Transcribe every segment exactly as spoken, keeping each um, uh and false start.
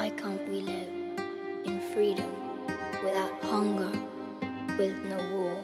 Why can't we live in freedom without hunger, with no war?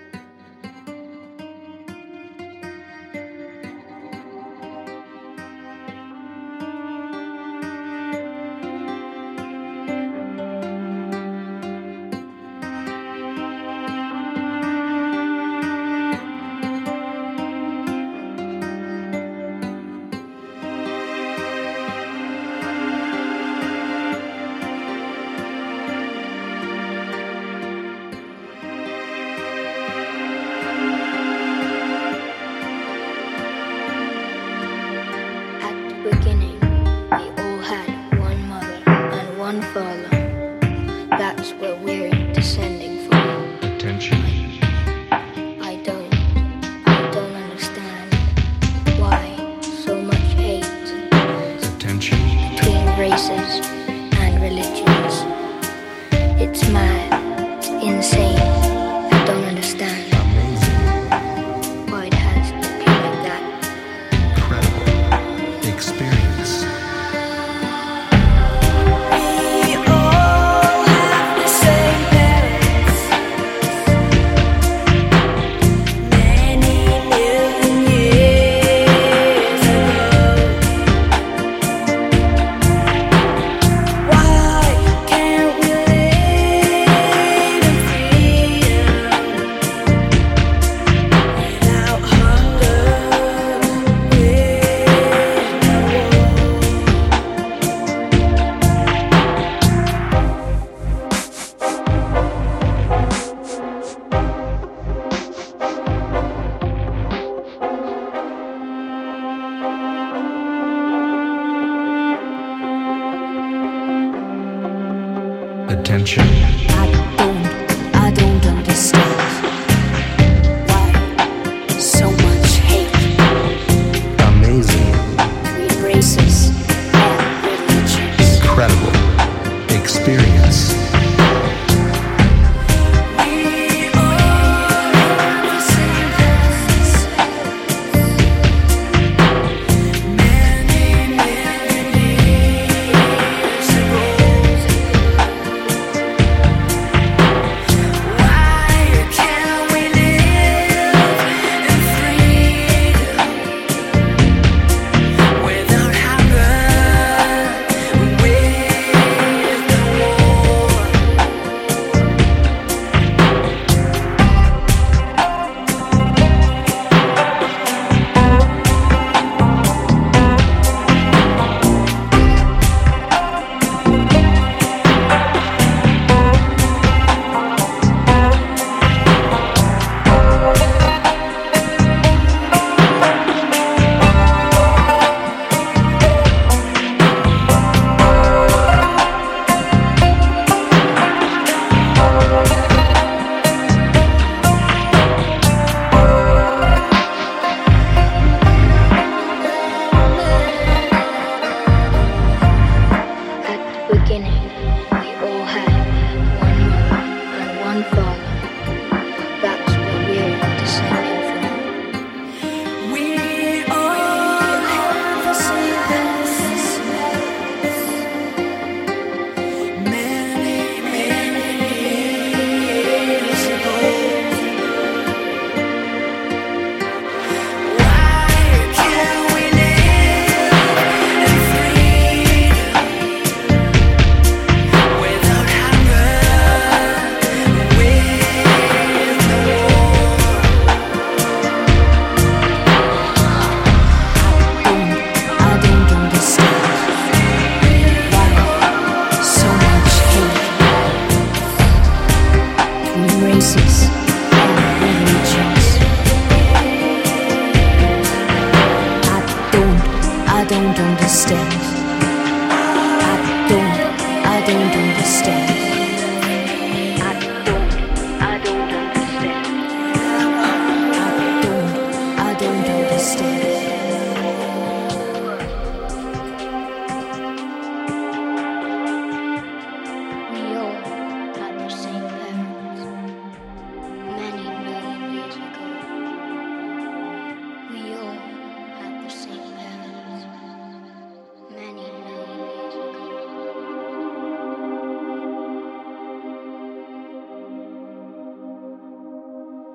Beginning, we all had one mother and one father. That's where we're descending from. Attention. I don't, I don't understand why so much hate Attention. between races and religions. It's mad, it's insane. I don't understand Amazing. why it has to be like that. Incredible. Experience. We all have the same parents. Many million years ago. Why can't we live in freedom without hunger, with no war? Attention. I don't, I don't understand why so much hate Amazing. between races and religions. Incredible. Experience. We all have the same past. Many million years ago. Why can't we live in freedom without hunger, with no war? At the beginning, we all had one mother and one father. That's where we're descending from. We all have the same past. Many, many years ago. Why can't we live in freedom without hunger, with no I don't understand why so much hate between races and religions. I don't, I don't understand. I don't, I don't understand.